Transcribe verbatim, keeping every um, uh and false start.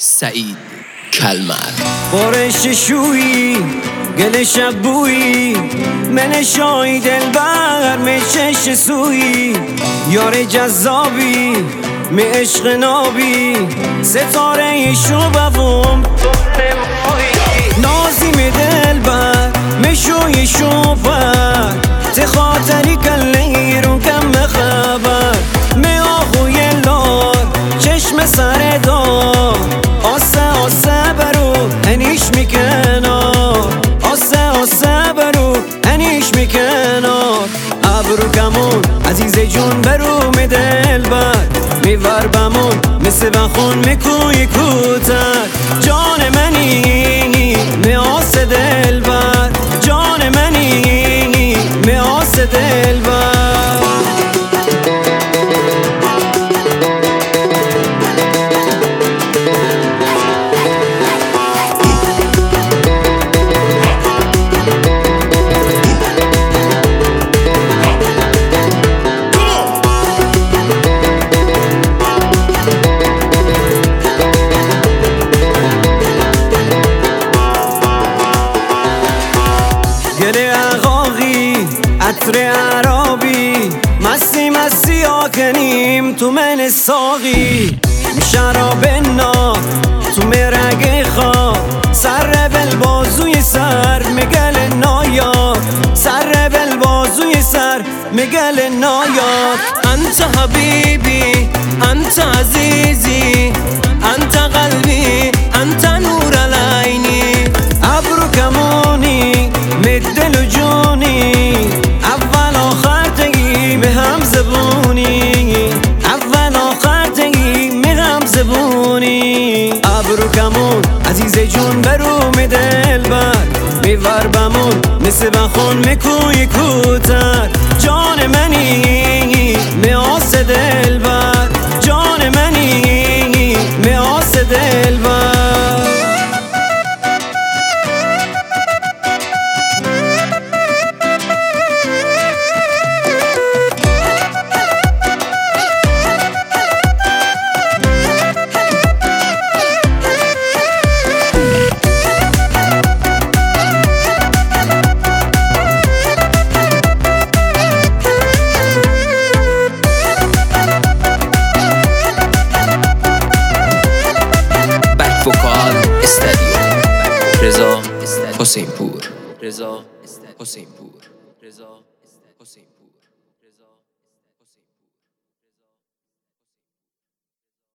سعید کلمر. بارش شویی گل شبویی من شای دلبر می چش سویی یار جذابی می عشق نابی ستاره شوبوم نازی می دلبر می شوی شوبر تخاطری کلیرون کم خبر می آخوی لار چشم سر دار آسه آسه برو انیش میکنار آسه آسه برو انیش میکنار ابرو کمون عزیز جون برو می دلبر میور بمون مثل بخون میکوی کوتر جان منی می آس دلبر جان منی می آس دلبر. گل عقاقی عطر عرابی مستی مستی آکنیم تو من ساقی شراب نار تو مرگ خواب سر بل بازوی سر مگل نایار سر بل بازوی سر مگل نایار انت حبیبی انت عزیزی انت قلبی انت نور العینی ابرو کمونی دل و جونی اول آخر تگی به هم زبونی اول آخر تگی به هم زبونی ابرو کمون عزیز جون برو می دلبر میور بمون مثل بخون میکوی کوتر جان منی می آس دلبر جان منی می آس دلبر. وکال استادیو رضا حسین پور رضا حسین پور رضا حسین پور.